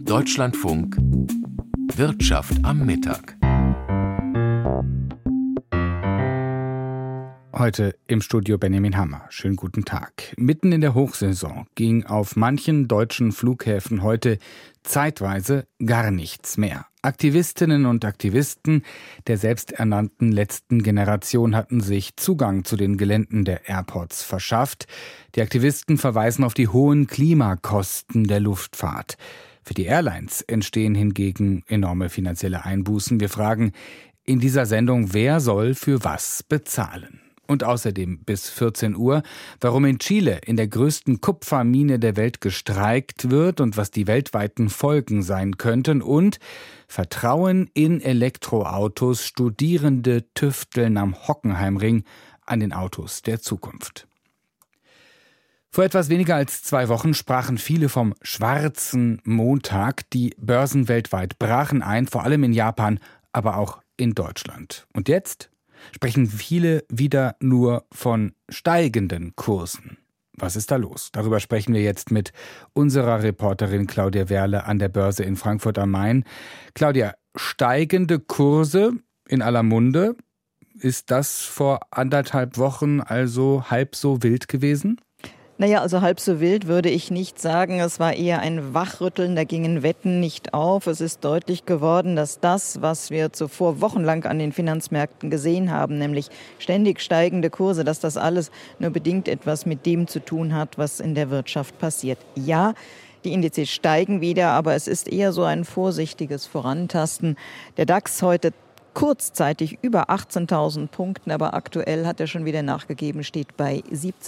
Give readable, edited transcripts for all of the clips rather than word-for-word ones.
Deutschlandfunk Wirtschaft am Mittag. Heute im Studio Benjamin Hammer. Schönen guten Tag. Mitten in der Hochsaison ging auf manchen deutschen Flughäfen heute zeitweise gar nichts mehr. Aktivistinnen und Aktivisten der selbsternannten letzten Generation hatten sich Zugang zu den Geländen der Airports verschafft. Die Aktivisten verweisen auf die hohen Klimakosten der Luftfahrt. Für die Airlines entstehen hingegen enorme finanzielle Einbußen. Wir fragen in dieser Sendung, wer soll für was bezahlen? Und außerdem bis 14 Uhr, warum in Chile, in der größten Kupfermine der Welt, gestreikt wird und was die weltweiten Folgen sein könnten. Und Vertrauen in Elektroautos. Studierende tüfteln am Hockenheimring an den Autos der Zukunft. Vor etwas weniger als 2 Wochen sprachen viele vom schwarzen Montag. Die Börsen weltweit brachen ein, vor allem in Japan, aber auch in Deutschland. Und jetzt sprechen viele wieder nur von steigenden Kursen. Was ist da los? Darüber sprechen wir jetzt mit unserer Reporterin Claudia Werle an der Börse in Frankfurt am Main. Claudia, steigende Kurse in aller Munde. Ist das vor 1,5 Wochen also halb so wild gewesen? Naja, also halb so wild würde ich nicht sagen. Es war eher ein Wachrütteln, da gingen Wetten nicht auf. Es ist deutlich geworden, dass das, was wir zuvor wochenlang an den Finanzmärkten gesehen haben, nämlich ständig steigende Kurse, dass das alles nur bedingt etwas mit dem zu tun hat, was in der Wirtschaft passiert. Ja, die Indizes steigen wieder, aber es ist eher so ein vorsichtiges Vorantasten. Der DAX heute kurzzeitig über 18.000 Punkten, aber aktuell hat er schon wieder nachgegeben, steht bei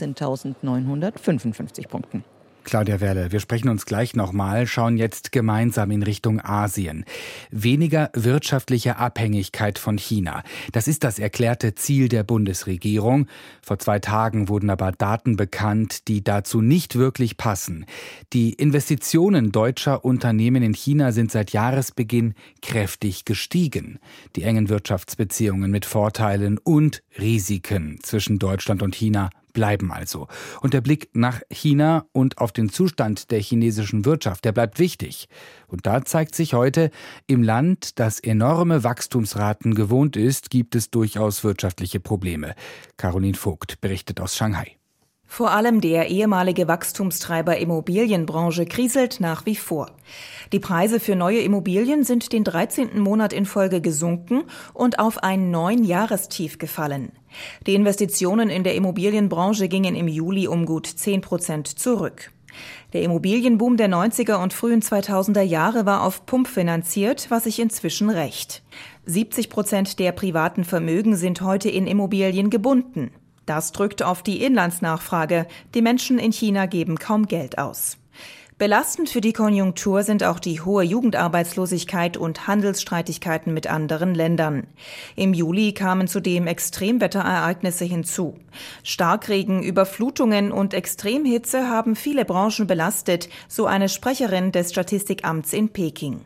17.955 Punkten. Claudia Werle, wir sprechen uns gleich nochmal, schauen jetzt gemeinsam in Richtung Asien. Weniger wirtschaftliche Abhängigkeit von China. Das ist das erklärte Ziel der Bundesregierung. Vor 2 Tagen wurden aber Daten bekannt, die dazu nicht wirklich passen. Die Investitionen deutscher Unternehmen in China sind seit Jahresbeginn kräftig gestiegen. Die engen Wirtschaftsbeziehungen mit Vorteilen und Risiken zwischen Deutschland und China bleiben also. Und der Blick nach China und auf den Zustand der chinesischen Wirtschaft, der bleibt wichtig. Und da zeigt sich heute, im Land, das enorme Wachstumsraten gewohnt ist, gibt es durchaus wirtschaftliche Probleme. Caroline Vogt berichtet aus Shanghai. Vor allem der ehemalige Wachstumstreiber Immobilienbranche kriselt nach wie vor. Die Preise für neue Immobilien sind den 13. Monat in Folge gesunken und auf ein 9-Jahrestief gefallen. Die Investitionen in der Immobilienbranche gingen im Juli um gut 10% zurück. Der Immobilienboom der 90er und frühen 2000er Jahre war auf Pump finanziert, was sich inzwischen rächt. 70% der privaten Vermögen sind heute in Immobilien gebunden. Das drückt auf die Inlandsnachfrage. Die Menschen in China geben kaum Geld aus. Belastend für die Konjunktur sind auch die hohe Jugendarbeitslosigkeit und Handelsstreitigkeiten mit anderen Ländern. Im Juli kamen zudem Extremwetterereignisse hinzu. Starkregen, Überflutungen und Extremhitze haben viele Branchen belastet, so eine Sprecherin des Statistikamts in Peking.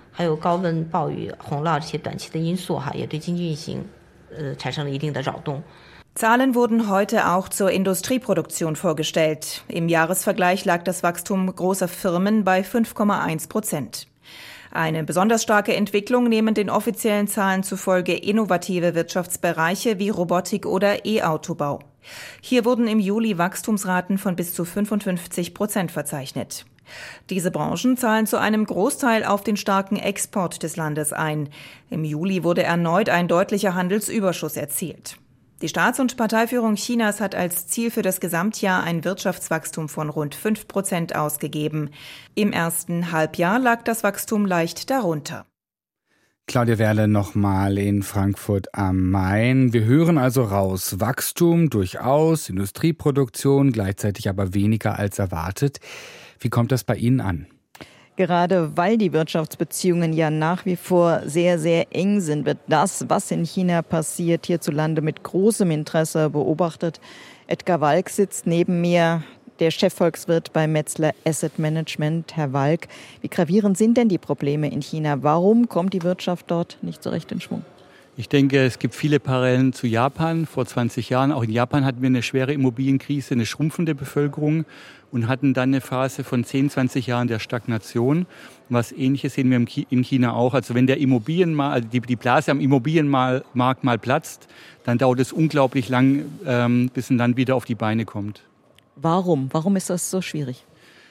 Zahlen wurden heute auch zur Industrieproduktion vorgestellt. Im Jahresvergleich lag das Wachstum großer Firmen bei 5,1%. Eine besonders starke Entwicklung nehmen den offiziellen Zahlen zufolge innovative Wirtschaftsbereiche wie Robotik oder E-Autobau. Hier wurden im Juli Wachstumsraten von bis zu 55% verzeichnet. Diese Branchen zahlen zu einem Großteil auf den starken Export des Landes ein. Im Juli wurde erneut ein deutlicher Handelsüberschuss erzielt. Die Staats- und Parteiführung Chinas hat als Ziel für das Gesamtjahr ein Wirtschaftswachstum von rund 5% ausgegeben. Im ersten Halbjahr lag das Wachstum leicht darunter. Claudia Werle nochmal in Frankfurt am Main. Wir hören also raus, Wachstum durchaus, Industrieproduktion, gleichzeitig aber weniger als erwartet. Wie kommt das bei Ihnen an? Gerade weil die Wirtschaftsbeziehungen ja nach wie vor sehr, sehr eng sind, wird das, was in China passiert, hierzulande mit großem Interesse beobachtet. Edgar Walk sitzt neben mir, der Chefvolkswirt bei Metzler Asset Management. Herr Walk, wie gravierend sind denn die Probleme in China? Warum kommt die Wirtschaft dort nicht so recht in Schwung? Ich denke, es gibt viele Parallelen zu Japan. Vor 20 Jahren, auch in Japan hatten wir eine schwere Immobilienkrise, eine schrumpfende Bevölkerung und hatten dann eine Phase von 10, 20 Jahren der Stagnation. Was Ähnliches sehen wir in China auch. Also wenn der Immobilienmarkt, die Blase am Immobilienmarkt mal platzt, dann dauert es unglaublich lang, bis ein Land wieder auf die Beine kommt. Warum? Warum ist das so schwierig?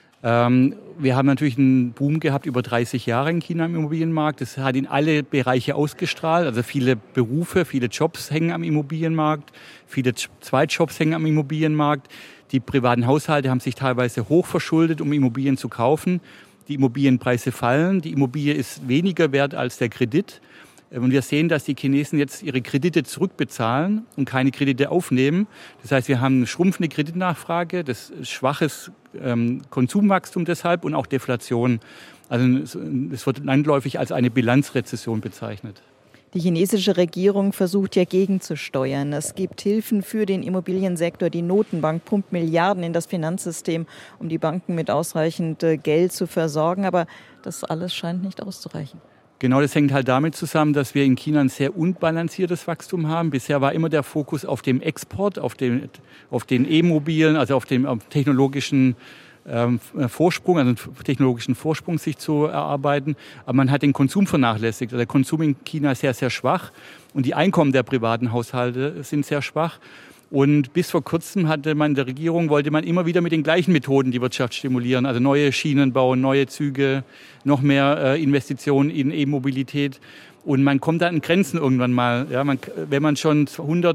Wir haben natürlich einen Boom gehabt über 30 Jahre in China im Immobilienmarkt. Das hat in alle Bereiche ausgestrahlt. Also viele Berufe, viele Jobs hängen am Immobilienmarkt. Viele Zweitjobs hängen am Immobilienmarkt. Die privaten Haushalte haben sich teilweise hochverschuldet, um Immobilien zu kaufen. Die Immobilienpreise fallen. Die Immobilie ist weniger wert als der Kredit. Und wir sehen, dass die Chinesen jetzt ihre Kredite zurückbezahlen und keine Kredite aufnehmen. Das heißt, wir haben eine schrumpfende Kreditnachfrage, das ist schwaches Konsumwachstum deshalb und auch Deflation. Also es wird landläufig als eine Bilanzrezession bezeichnet. Die chinesische Regierung versucht ja gegenzusteuern. Es gibt Hilfen für den Immobiliensektor. Die Notenbank pumpt Milliarden in das Finanzsystem, um die Banken mit ausreichend Geld zu versorgen. Aber das alles scheint nicht auszureichen. Genau, das hängt halt damit zusammen, dass wir in China ein sehr unbalanciertes Wachstum haben. Bisher war immer der Fokus auf dem Export, auf den E-Mobilen, also auf dem technologischen Vorsprung, also technologischen Vorsprung sich zu erarbeiten. Aber man hat den Konsum vernachlässigt. Also der Konsum in China ist sehr, sehr schwach und die Einkommen der privaten Haushalte sind sehr schwach. Und bis vor kurzem wollte man immer wieder mit den gleichen Methoden die Wirtschaft stimulieren. Also neue Schienen bauen, neue Züge, noch mehr Investitionen in E-Mobilität. Und man kommt da an Grenzen irgendwann mal. Ja, wenn man schon 100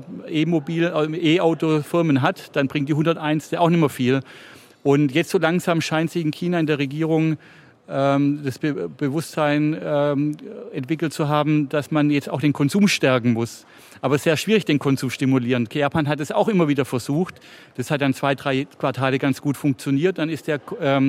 E-Auto-Firmen hat, dann bringt die 101 auch nicht mehr viel. Und jetzt so langsam scheint sich in China in der Regierung das Bewusstsein entwickelt zu haben, dass man jetzt auch den Konsum stärken muss. Aber es ist sehr schwierig, den Konsum stimulieren. Japan hat es auch immer wieder versucht. Das hat dann 2, 3 Quartale ganz gut funktioniert. Dann ist der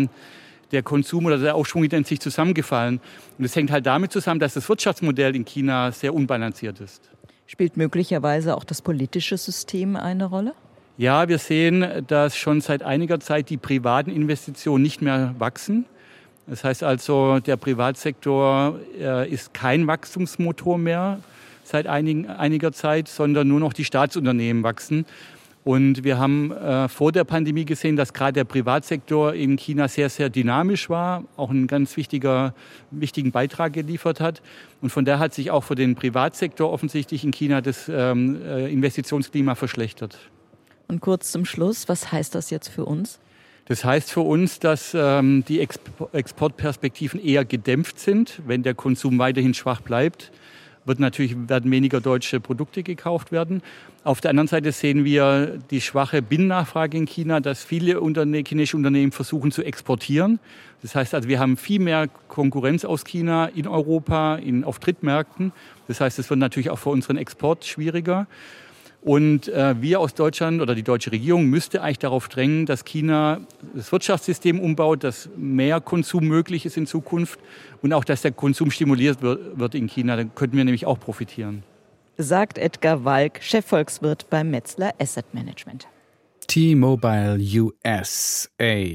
Konsum oder der Aufschwung wieder in sich zusammengefallen. Und das hängt halt damit zusammen, dass das Wirtschaftsmodell in China sehr unbalanciert ist. Spielt möglicherweise auch das politische System eine Rolle? Ja, wir sehen, dass schon seit einiger Zeit die privaten Investitionen nicht mehr wachsen. Das heißt also, der Privatsektor ist kein Wachstumsmotor mehr seit einiger Zeit, sondern nur noch die Staatsunternehmen wachsen. Und wir haben vor der Pandemie gesehen, dass gerade der Privatsektor in China sehr, sehr dynamisch war, auch einen ganz wichtigen Beitrag geliefert hat. Und von daher hat sich auch für den Privatsektor offensichtlich in China das Investitionsklima verschlechtert. Und kurz zum Schluss, was heißt das jetzt für uns? Das heißt für uns, dass die Exportperspektiven eher gedämpft sind. Wenn der Konsum weiterhin schwach bleibt, werden weniger deutsche Produkte gekauft werden. Auf der anderen Seite sehen wir die schwache Binnennachfrage in China, dass viele chinesische Unternehmen versuchen zu exportieren. Das heißt also, wir haben viel mehr Konkurrenz aus China in Europa, auf Drittmärkten. Das heißt, es wird natürlich auch für unseren Export schwieriger. Und wir aus Deutschland oder die deutsche Regierung müsste eigentlich darauf drängen, dass China das Wirtschaftssystem umbaut, dass mehr Konsum möglich ist in Zukunft und auch, dass der Konsum stimuliert wird in China. Dann könnten wir nämlich auch profitieren. Sagt Edgar Walk, Chefvolkswirt beim Metzler Asset Management. T-Mobile US,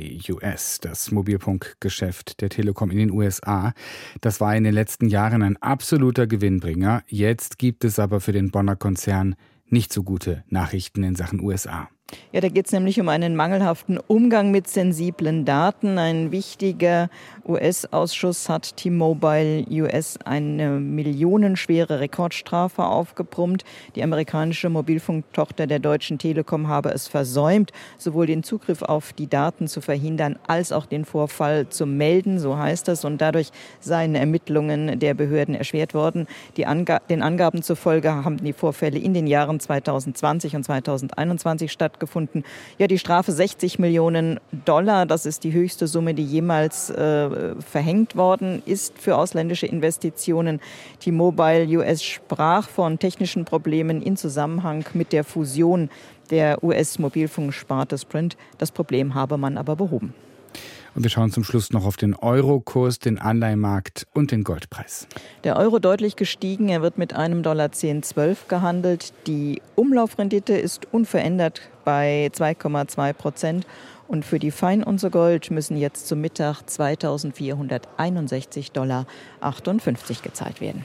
das Mobilfunkgeschäft der Telekom in den USA. Das war in den letzten Jahren ein absoluter Gewinnbringer. Jetzt gibt es aber für den Bonner Konzern nicht so gute Nachrichten in Sachen USA. Ja, da geht es nämlich um einen mangelhaften Umgang mit sensiblen Daten. Ein wichtiger US-Ausschuss hat T-Mobile US eine millionenschwere Rekordstrafe aufgebrummt. Die amerikanische Mobilfunktochter der Deutschen Telekom habe es versäumt, sowohl den Zugriff auf die Daten zu verhindern, als auch den Vorfall zu melden, so heißt es. Und dadurch seien Ermittlungen der Behörden erschwert worden. Den Angaben zufolge haben die Vorfälle in den Jahren 2020 und 2021 stattgefunden. Ja, die Strafe $60 Millionen, das ist die höchste Summe, die jemals verhängt worden ist für ausländische Investitionen. T-Mobile US sprach von technischen Problemen in Zusammenhang mit der Fusion der US-Mobilfunksparte Sprint. Das Problem habe man aber behoben. Und wir schauen zum Schluss noch auf den Euro-Kurs, den Anleihenmarkt und den Goldpreis. Der Euro deutlich gestiegen, er wird mit einem $10,12 gehandelt. Die Umlaufrendite ist unverändert bei 2,2%. Und für die Feinunze Gold müssen jetzt zum Mittag $2.461,58 gezahlt werden.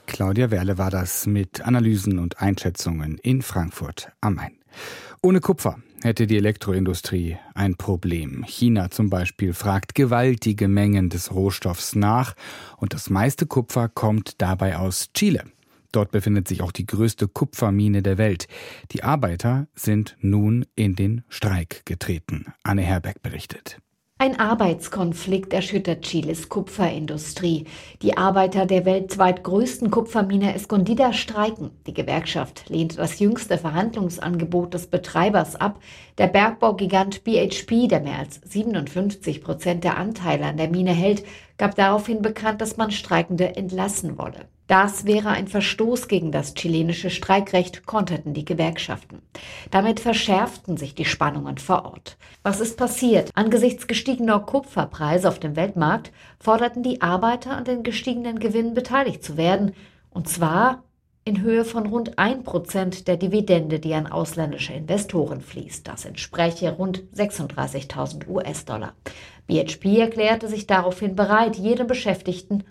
Claudia Werle war das mit Analysen und Einschätzungen in Frankfurt am Main. Ohne Kupfer hätte die Elektroindustrie ein Problem. China zum Beispiel fragt gewaltige Mengen des Rohstoffs nach und das meiste Kupfer kommt dabei aus Chile. Dort befindet sich auch die größte Kupfermine der Welt. Die Arbeiter sind nun in den Streik getreten. Anne Herberg berichtet. Ein Arbeitskonflikt erschüttert Chiles Kupferindustrie. Die Arbeiter der weltweit größten Kupfermine Escondida streiken. Die Gewerkschaft lehnt das jüngste Verhandlungsangebot des Betreibers ab. Der Bergbaugigant BHP, der mehr als 57% der Anteile an der Mine hält, gab daraufhin bekannt, dass man Streikende entlassen wolle. Das wäre ein Verstoß gegen das chilenische Streikrecht, konterten die Gewerkschaften. Damit verschärften sich die Spannungen vor Ort. Was ist passiert? Angesichts gestiegener Kupferpreise auf dem Weltmarkt forderten die Arbeiter, an den gestiegenen Gewinnen beteiligt zu werden. Und zwar in Höhe von rund 1% der Dividende, die an ausländische Investoren fließt. Das entspräche rund 36.000 US-Dollar. BHP erklärte sich daraufhin bereit, jedem Beschäftigten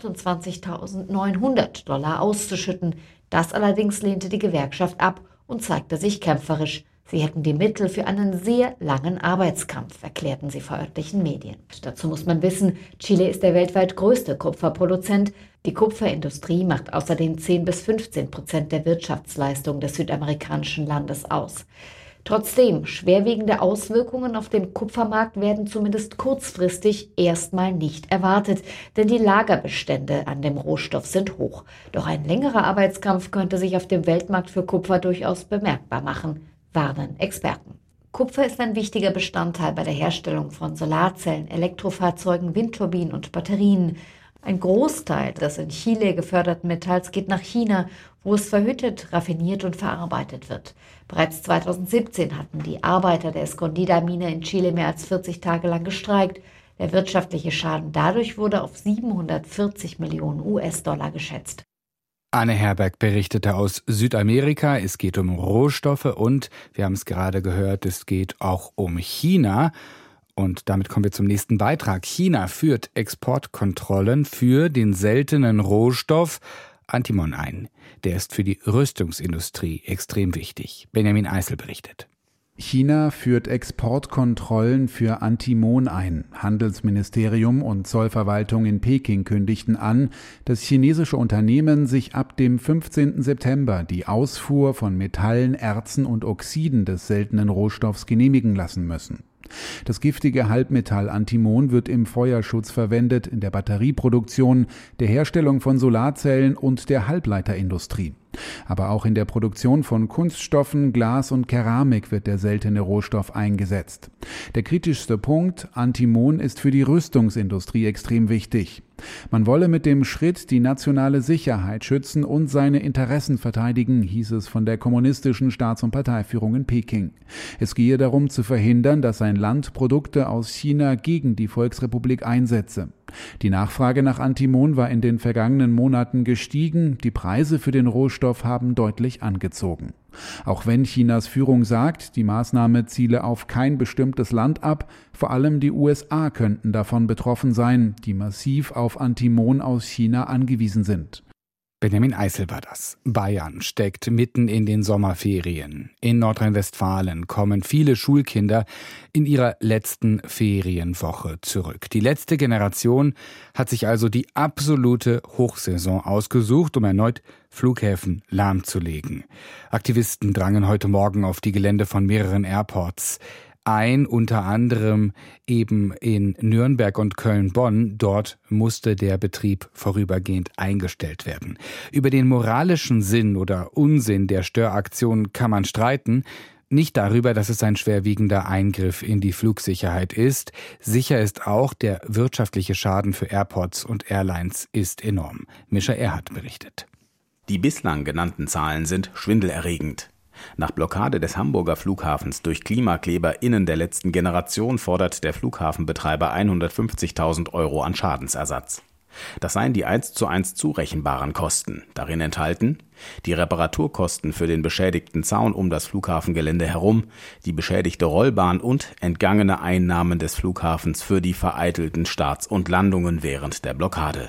28.900 Dollar auszuschütten. Das allerdings lehnte die Gewerkschaft ab und zeigte sich kämpferisch. Sie hätten die Mittel für einen sehr langen Arbeitskampf, erklärten sie vor örtlichen Medien. Dazu muss man wissen, Chile ist der weltweit größte Kupferproduzent. Die Kupferindustrie macht außerdem 10-15% der Wirtschaftsleistung des südamerikanischen Landes aus. Trotzdem, schwerwiegende Auswirkungen auf den Kupfermarkt werden zumindest kurzfristig erstmal nicht erwartet, denn die Lagerbestände an dem Rohstoff sind hoch. Doch ein längerer Arbeitskampf könnte sich auf dem Weltmarkt für Kupfer durchaus bemerkbar machen, warnen Experten. Kupfer ist ein wichtiger Bestandteil bei der Herstellung von Solarzellen, Elektrofahrzeugen, Windturbinen und Batterien. Ein Großteil des in Chile geförderten Metalls geht nach China, wo es verhüttet, raffiniert und verarbeitet wird. Bereits 2017 hatten die Arbeiter der Escondida-Mine in Chile mehr als 40 Tage lang gestreikt. Der wirtschaftliche Schaden dadurch wurde auf 740 Millionen US-Dollar geschätzt. Anne Herberg berichtete aus Südamerika. Es geht um Rohstoffe und, wir haben es gerade gehört, es geht auch um China. Und damit kommen wir zum nächsten Beitrag. China führt Exportkontrollen für den seltenen Rohstoff Antimon ein. Der ist für die Rüstungsindustrie extrem wichtig. Benjamin Eisel berichtet. China führt Exportkontrollen für Antimon ein. Handelsministerium und Zollverwaltung in Peking kündigten an, dass chinesische Unternehmen sich ab dem 15. September die Ausfuhr von Metallen, Erzen und Oxiden des seltenen Rohstoffs genehmigen lassen müssen. Das giftige Halbmetall Antimon wird im Feuerschutz verwendet, in der Batterieproduktion, der Herstellung von Solarzellen und der Halbleiterindustrie. Aber auch in der Produktion von Kunststoffen, Glas und Keramik wird der seltene Rohstoff eingesetzt. Der kritischste Punkt: Antimon ist für die Rüstungsindustrie extrem wichtig. Man wolle mit dem Schritt die nationale Sicherheit schützen und seine Interessen verteidigen, hieß es von der kommunistischen Staats- und Parteiführung in Peking. Es gehe darum zu verhindern, dass ein Land Produkte aus China gegen die Volksrepublik einsetze. Die Nachfrage nach Antimon war in den vergangenen Monaten gestiegen, die Preise für den Rohstoff haben deutlich angezogen. Auch wenn Chinas Führung sagt, die Maßnahme ziele auf kein bestimmtes Land ab, vor allem die USA könnten davon betroffen sein, die massiv auf Antimon aus China angewiesen sind. Benjamin Eisel war das. Bayern steckt mitten in den Sommerferien. In Nordrhein-Westfalen kommen viele Schulkinder in ihrer letzten Ferienwoche zurück. Die letzte Generation hat sich also die absolute Hochsaison ausgesucht, um erneut Flughäfen lahmzulegen. Aktivisten drangen heute Morgen auf die Gelände von mehreren Airports ein, unter anderem eben in Nürnberg und Köln-Bonn. Dort musste der Betrieb vorübergehend eingestellt werden. Über den moralischen Sinn oder Unsinn der Störaktion kann man streiten. Nicht darüber, dass es ein schwerwiegender Eingriff in die Flugsicherheit ist. Sicher ist auch, der wirtschaftliche Schaden für Airports und Airlines ist enorm. Mischa Erhardt berichtet. Die bislang genannten Zahlen sind schwindelerregend. Nach Blockade des Hamburger Flughafens durch KlimakleberInnen der letzten Generation fordert der Flughafenbetreiber 150.000 € an Schadensersatz. Das seien die 1:1 zurechenbaren Kosten. Darin enthalten die Reparaturkosten für den beschädigten Zaun um das Flughafengelände herum, die beschädigte Rollbahn und entgangene Einnahmen des Flughafens für die vereitelten Starts und Landungen während der Blockade.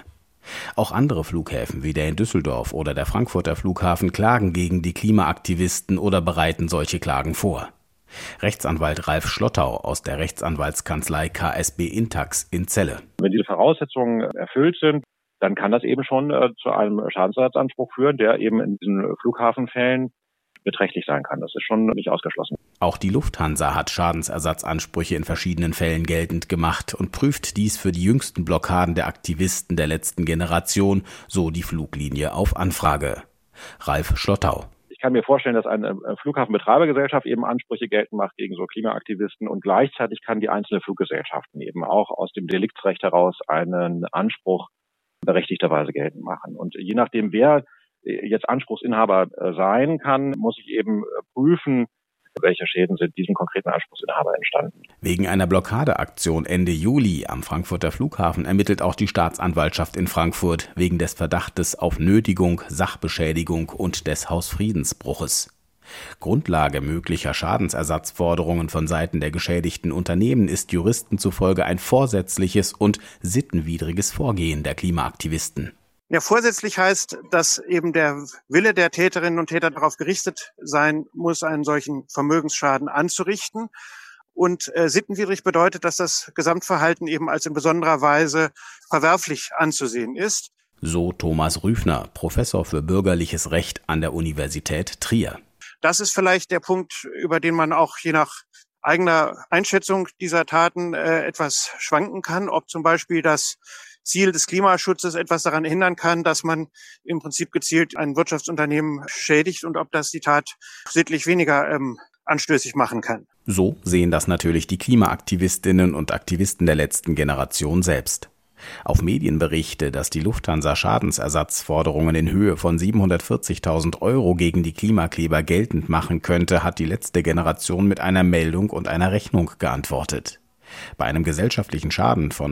Auch andere Flughäfen wie der in Düsseldorf oder der Frankfurter Flughafen klagen gegen die Klimaaktivisten oder bereiten solche Klagen vor. Rechtsanwalt Ralf Schlottau aus der Rechtsanwaltskanzlei KSB Intax in Celle. Wenn diese Voraussetzungen erfüllt sind, dann kann das eben schon zu einem Schadensersatzanspruch führen, der eben in diesen Flughafenfällen beträchtlich sein kann. Das ist schon nicht ausgeschlossen. Auch die Lufthansa hat Schadensersatzansprüche in verschiedenen Fällen geltend gemacht und prüft dies für die jüngsten Blockaden der Aktivisten der letzten Generation, so die Fluglinie auf Anfrage. Ralf Schlottau. Ich kann mir vorstellen, dass eine Flughafenbetreibergesellschaft eben Ansprüche geltend macht gegen so Klimaaktivisten und gleichzeitig kann die einzelne Fluggesellschaften eben auch aus dem Deliktsrecht heraus einen Anspruch berechtigterweise geltend machen. Und je nachdem, wer jetzt Anspruchsinhaber sein kann, muss ich eben prüfen, welche Schäden sind diesem konkreten Anspruchsinhaber entstanden. Wegen einer Blockadeaktion Ende Juli am Frankfurter Flughafen ermittelt auch die Staatsanwaltschaft in Frankfurt wegen des Verdachtes auf Nötigung, Sachbeschädigung und des Hausfriedensbruches. Grundlage möglicher Schadensersatzforderungen von Seiten der geschädigten Unternehmen ist Juristen zufolge ein vorsätzliches und sittenwidriges Vorgehen der Klimaaktivisten. Ja, vorsätzlich heißt, dass eben der Wille der Täterinnen und Täter darauf gerichtet sein muss, einen solchen Vermögensschaden anzurichten. Und sittenwidrig bedeutet, dass das Gesamtverhalten eben als in besonderer Weise verwerflich anzusehen ist. So Thomas Rüfner, Professor für bürgerliches Recht an der Universität Trier. Das ist vielleicht der Punkt, über den man auch je nach eigener Einschätzung dieser Taten etwas schwanken kann, ob zum Beispiel das Ziel des Klimaschutzes etwas daran hindern kann, dass man im Prinzip gezielt ein Wirtschaftsunternehmen schädigt und ob das die Tat sittlich weniger anstößig machen kann. So sehen das natürlich die Klimaaktivistinnen und Aktivisten der letzten Generation selbst. Auf Medienberichte, dass die Lufthansa Schadensersatzforderungen in Höhe von 740.000 € gegen die Klimakleber geltend machen könnte, hat die letzte Generation mit einer Meldung und einer Rechnung geantwortet. Bei einem gesellschaftlichen Schaden von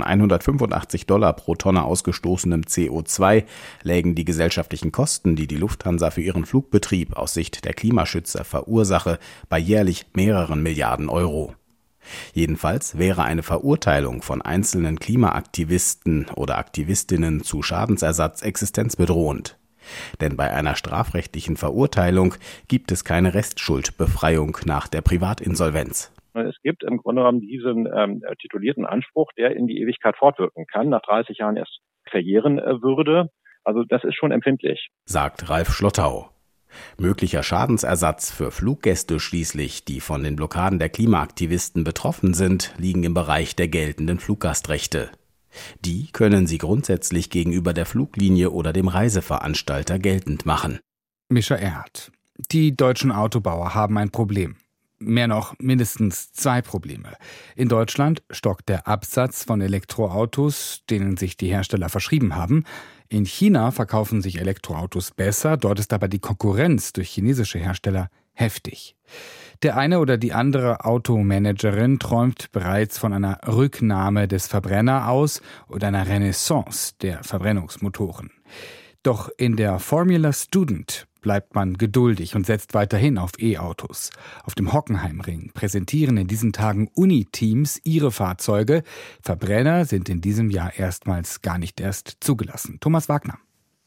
$185 pro Tonne ausgestoßenem CO2 lägen die gesellschaftlichen Kosten, die die Lufthansa für ihren Flugbetrieb aus Sicht der Klimaschützer verursache, bei jährlich mehreren Milliarden Euro. Jedenfalls wäre eine Verurteilung von einzelnen Klimaaktivisten oder Aktivistinnen zu Schadensersatz existenzbedrohend. Denn bei einer strafrechtlichen Verurteilung gibt es keine Restschuldbefreiung nach der Privatinsolvenz. Es gibt im Grunde genommen diesen titulierten Anspruch, der in die Ewigkeit fortwirken kann, nach 30 Jahren erst verjähren würde. Also das ist schon empfindlich, sagt Ralf Schlottau. Möglicher Schadensersatz für Fluggäste schließlich, die von den Blockaden der Klimaaktivisten betroffen sind, liegen im Bereich der geltenden Fluggastrechte. Die können sie grundsätzlich gegenüber der Fluglinie oder dem Reiseveranstalter geltend machen. Mischa Erhardt. Die deutschen Autobauer haben ein Problem. Mehr noch, mindestens 2 Probleme. In Deutschland stockt der Absatz von Elektroautos, denen sich die Hersteller verschrieben haben. In China verkaufen sich Elektroautos besser, dort ist aber die Konkurrenz durch chinesische Hersteller heftig. Der eine oder die andere Automanagerin träumt bereits von einer Rücknahme des Verbrenner aus oder einer Renaissance der Verbrennungsmotoren. Doch in der Formula Student bleibt man geduldig und setzt weiterhin auf E-Autos. Auf dem Hockenheimring präsentieren in diesen Tagen Uni-Teams ihre Fahrzeuge. Verbrenner sind in diesem Jahr erstmals gar nicht erst zugelassen. Thomas Wagner.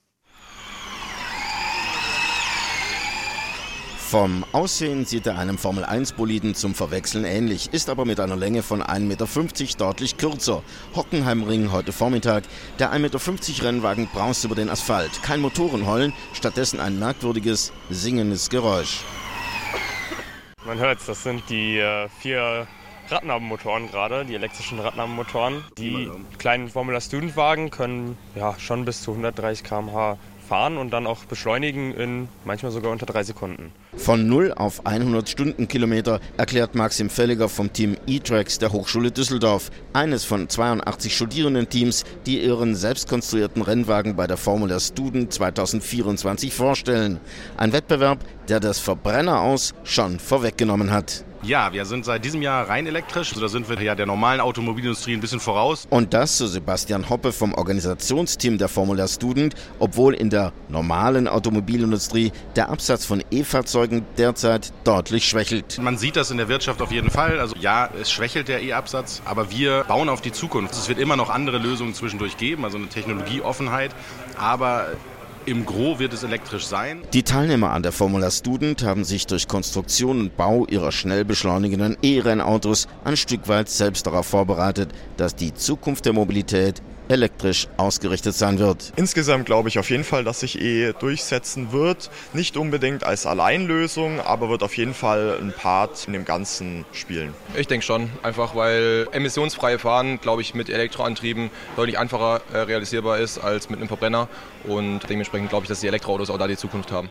Vom Aussehen sieht er einem Formel-1-Boliden zum Verwechseln ähnlich, ist aber mit einer Länge von 1,50 Meter deutlich kürzer. Hockenheimring heute Vormittag. Der 1,50 Meter Rennwagen braust über den Asphalt. Kein Motorenheulen, stattdessen ein merkwürdiges, singendes Geräusch. Man hört es, das sind die 4 Radnabenmotoren gerade, die elektrischen Radnabenmotoren. Die kleinen Formula Student Wagen können schon bis zu 130 km/h fahren und dann auch beschleunigen in manchmal sogar unter 3 Sekunden. Von 0 auf 100 Stundenkilometer erklärt Maxim Felliger vom Team E-Trax der Hochschule Düsseldorf. Eines von 82 Studierendenteams, die ihren selbstkonstruierten Rennwagen bei der Formula Student 2024 vorstellen. Ein Wettbewerb, der das Verbrenner aus schon vorweggenommen hat. Ja, wir sind seit diesem Jahr rein elektrisch. Also da sind wir ja der normalen Automobilindustrie ein bisschen voraus. Und das, so Sebastian Hoppe vom Organisationsteam der Formula Student, obwohl in der normalen Automobilindustrie der Absatz von E-Fahrzeugen derzeit deutlich schwächelt. Man sieht das in der Wirtschaft auf jeden Fall. Also ja, es schwächelt der E-Absatz, aber wir bauen auf die Zukunft. Es wird immer noch andere Lösungen zwischendurch geben, also eine Technologieoffenheit, aber im Gros wird es elektrisch sein. Die Teilnehmer an der Formula Student haben sich durch Konstruktion und Bau ihrer schnell beschleunigenden E-Rennautos ein Stück weit selbst darauf vorbereitet, dass die Zukunft der Mobilität elektrisch ausgerichtet sein wird. Insgesamt glaube ich auf jeden Fall, dass sich durchsetzen wird. Nicht unbedingt als Alleinlösung, aber wird auf jeden Fall ein Part in dem Ganzen spielen. Ich denke schon, einfach weil emissionsfreie Fahren, glaube ich, mit Elektroantrieben deutlich einfacher realisierbar ist als mit einem Verbrenner. Und dementsprechend glaube ich, dass die Elektroautos auch da die Zukunft haben.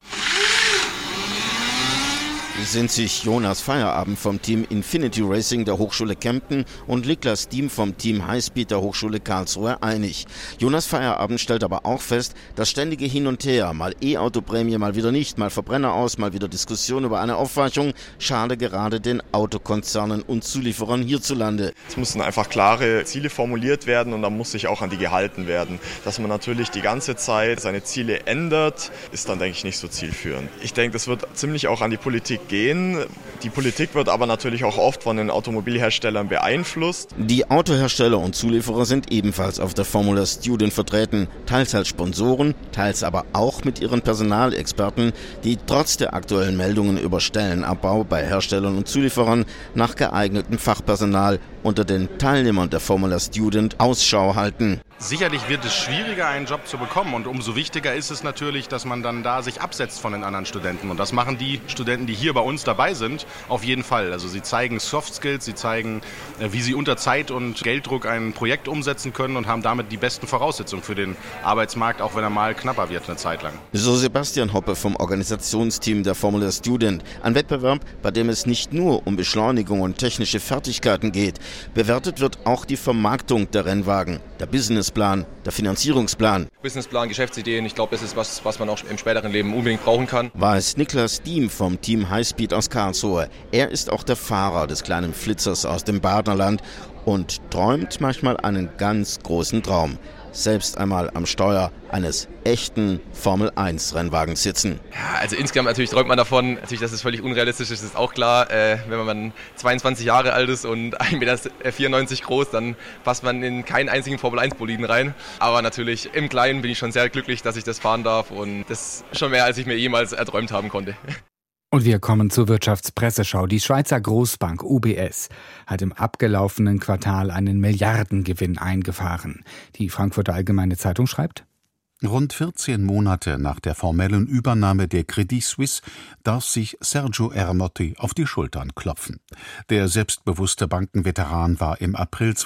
Sind sich Jonas Feierabend vom Team Infinity Racing der Hochschule Kempten und Niklas Diem vom Team Highspeed der Hochschule Karlsruhe einig. Jonas Feierabend stellt aber auch fest, das ständige Hin und Her, mal E-Auto-Prämie, mal wieder nicht, mal Verbrenner aus, mal wieder Diskussion über eine Aufweichung, schade gerade den Autokonzernen und Zulieferern hierzulande. Es müssen einfach klare Ziele formuliert werden und dann muss sich auch an die gehalten werden. Dass man natürlich die ganze Zeit seine Ziele ändert, ist dann, denke ich, nicht so zielführend. Ich denke, das wird ziemlich auch an die Politik gehen. Die Politik wird aber natürlich auch oft von den Automobilherstellern beeinflusst. Die Autohersteller und Zulieferer sind ebenfalls auf der Formula Student vertreten, teils als Sponsoren, teils aber auch mit ihren Personalexperten, die trotz der aktuellen Meldungen über Stellenabbau bei Herstellern und Zulieferern nach geeignetem Fachpersonal unter den Teilnehmern der Formula Student Ausschau halten. Sicherlich wird es schwieriger, einen Job zu bekommen und umso wichtiger ist es natürlich, dass man dann da sich absetzt von den anderen Studenten und das machen die Studenten, die hier bei uns dabei sind, auf jeden Fall. Also sie zeigen Soft Skills, sie zeigen, wie sie unter Zeit- und Gelddruck ein Projekt umsetzen können und haben damit die besten Voraussetzungen für den Arbeitsmarkt, auch wenn er mal knapper wird eine Zeit lang. So Sebastian Hoppe vom Organisationsteam der Formula Student. Ein Wettbewerb, bei dem es nicht nur um Beschleunigung und technische Fertigkeiten geht. Bewertet wird auch die Vermarktung der Rennwagen, der Businessplan, der Finanzierungsplan. Businessplan, Geschäftsideen, ich glaube, das ist was man auch im späteren Leben unbedingt brauchen kann. Weiß Niklas Diem vom Team Highspeed aus Karlsruhe. Er ist auch der Fahrer des kleinen Flitzers aus dem Badenerland und träumt manchmal einen ganz großen Traum. Selbst einmal am Steuer eines echten Formel-1-Rennwagens sitzen. Ja, also insgesamt natürlich träumt man davon. Natürlich, dass es völlig unrealistisch ist, ist auch klar. Wenn man 22 Jahre alt ist und 1,94 Meter groß, dann passt man in keinen einzigen Formel-1-Boliden rein. Aber natürlich im Kleinen bin ich schon sehr glücklich, dass ich das fahren darf und das ist schon mehr, als ich mir jemals erträumt haben konnte. Und wir kommen zur Wirtschaftspresseschau. Die Schweizer Großbank UBS hat im abgelaufenen Quartal einen Milliardengewinn eingefahren. Die Frankfurter Allgemeine Zeitung schreibt: Rund 14 Monate nach der formellen Übernahme der Credit Suisse darf sich Sergio Ermotti auf die Schultern klopfen. Der selbstbewusste Bankenveteran war im April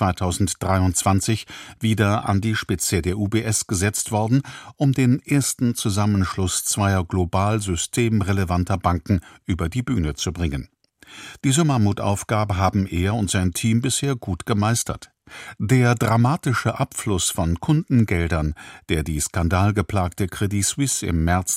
2023 wieder an die Spitze der UBS gesetzt worden, um den ersten Zusammenschluss zweier global systemrelevanter Banken über die Bühne zu bringen. Diese Mammutaufgabe haben er und sein Team bisher gut gemeistert. Der dramatische Abfluss von Kundengeldern, der die skandalgeplagte Credit Suisse im März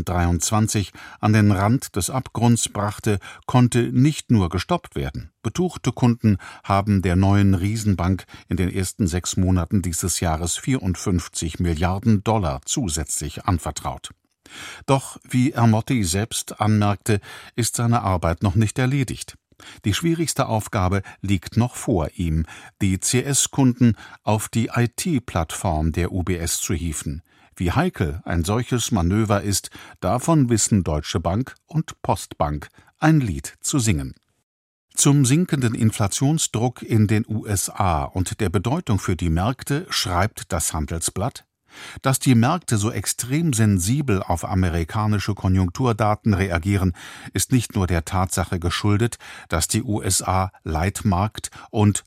2023 an den Rand des Abgrunds brachte, konnte nicht nur gestoppt werden. Betuchte Kunden haben der neuen Riesenbank in den ersten 6 Monaten dieses Jahres 54 Milliarden $ zusätzlich anvertraut. Doch, wie Ermotti selbst anmerkte, ist seine Arbeit noch nicht erledigt. Die schwierigste Aufgabe liegt noch vor ihm, die CS-Kunden auf die IT-Plattform der UBS zu hieven. Wie heikel ein solches Manöver ist, davon wissen Deutsche Bank und Postbank ein Lied zu singen. Zum sinkenden Inflationsdruck in den USA und der Bedeutung für die Märkte schreibt das Handelsblatt: Dass die Märkte so extrem sensibel auf amerikanische Konjunkturdaten reagieren, ist nicht nur der Tatsache geschuldet, dass die USA Leitmarkt und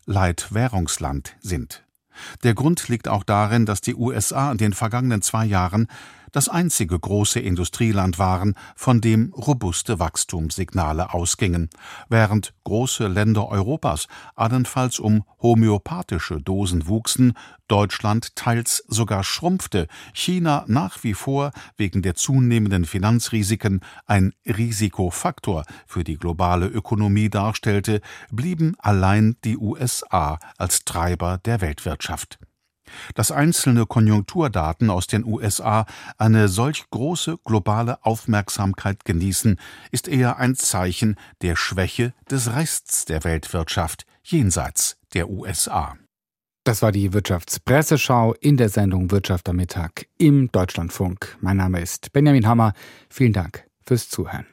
Leitwährungsland sind. Der Grund liegt auch darin, dass die USA in den vergangenen 2 Jahren das einzige große Industrieland waren, von dem robuste Wachstumssignale ausgingen, während große Länder Europas allenfalls um homöopathische Dosen wuchsen, Deutschland teils sogar schrumpfte, China nach wie vor wegen der zunehmenden Finanzrisiken ein Risikofaktor für die globale Ökonomie darstellte, blieben allein die USA als Treiber der Weltwirtschaft. Dass einzelne Konjunkturdaten aus den USA eine solch große globale Aufmerksamkeit genießen, ist eher ein Zeichen der Schwäche des Rests der Weltwirtschaft jenseits der USA. Das war die Wirtschaftspresseschau in der Sendung Wirtschaft am Mittag im Deutschlandfunk. Mein Name ist Benjamin Hammer. Vielen Dank fürs Zuhören.